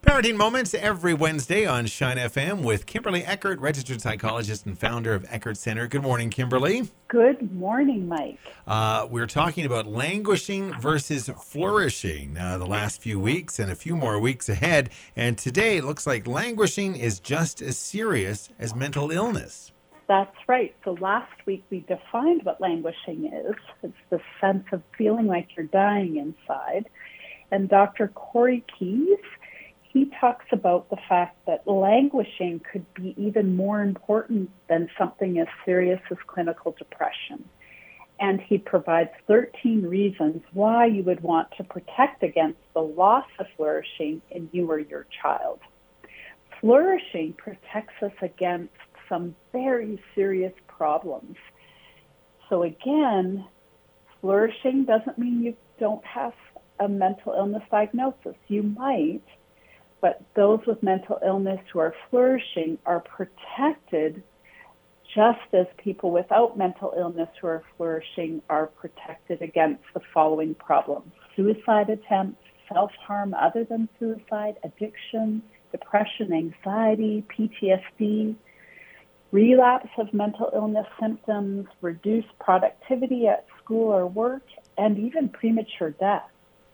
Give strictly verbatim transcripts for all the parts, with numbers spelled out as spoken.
Parenting Moments every Wednesday on Shine F M with Kimberly Eckert, registered psychologist and founder of Eckert Center. Good morning, Kimberly. Good morning, Mike. Uh, we're talking about languishing versus flourishing uh, the last few weeks and a few more weeks ahead. And today it looks like languishing is just as serious as mental illness. That's right. So last week we defined what languishing is. It's the sense of feeling like you're dying inside. And Doctor Corey Keyes, he talks about the fact that languishing could be even more important than something as serious as clinical depression. And he provides thirteen reasons why you would want to protect against the loss of flourishing in you or your child. Flourishing protects us against some very serious problems. So again, flourishing doesn't mean you don't have a mental illness diagnosis. You might. But those with mental illness who are flourishing are protected just as people without mental illness who are flourishing are protected against the following problems: suicide attempts, self-harm other than suicide, addiction, depression, anxiety, P T S D, relapse of mental illness symptoms, reduced productivity at school or work, and even premature death.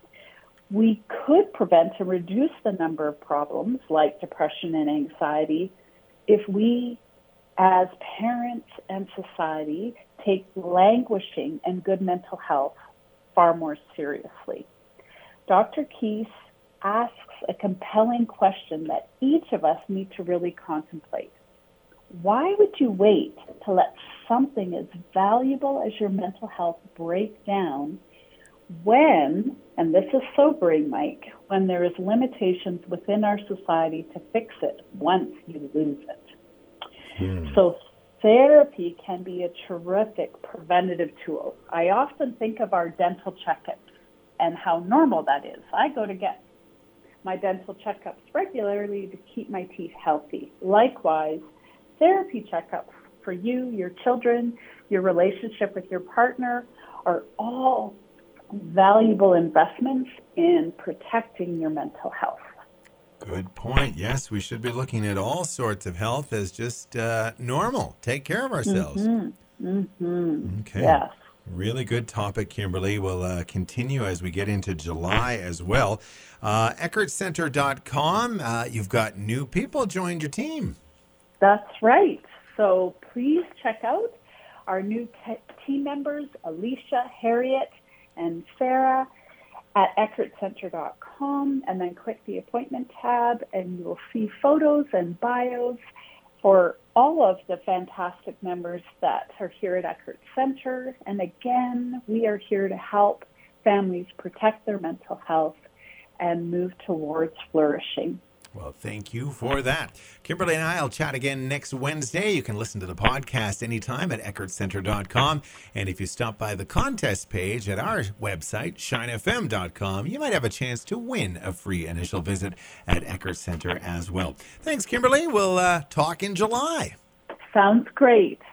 We could prevent and reduce the number of problems like depression and anxiety if we, as parents and society, take languishing and good mental health far more seriously. Doctor Keyes asks a compelling question that each of us need to really contemplate. Why would you wait to let something as valuable as your mental health break down when, and this is sobering, Mike, when there is limitations within our society to fix it once you lose it? Hmm. So therapy can be a terrific preventative tool. I often think of our dental checkups and how normal that is. I go to get my dental checkups regularly to keep my teeth healthy. Likewise, therapy checkups for you, your children, your relationship with your partner are all valuable investments in protecting your mental health. Good point. Yes, we should be looking at all sorts of health as just uh, normal. Take care of ourselves. Mm-hmm. Mm-hmm. Okay. Yes. Really good topic, Kimberly. We'll uh, continue as we get into July as well. Uh, Eckert Center dot com, uh, you've got new people joined your team. That's right. So please check out our new te- team members, Alicia, Harriet, and Sarah at Eckert Center dot com, and then click the appointment tab and you will see photos and bios for all of the fantastic members that are here at Eckert Center. And again, we are here to help families protect their mental health and move towards flourishing. Well, thank you for that. Kimberly and I will chat again next Wednesday. You can listen to the podcast anytime at Eckert Center dot com. And if you stop by the contest page at our website, Shine F M dot com, you might have a chance to win a free initial visit at Eckert Center as well. Thanks, Kimberly. We'll uh, talk in July. Sounds great.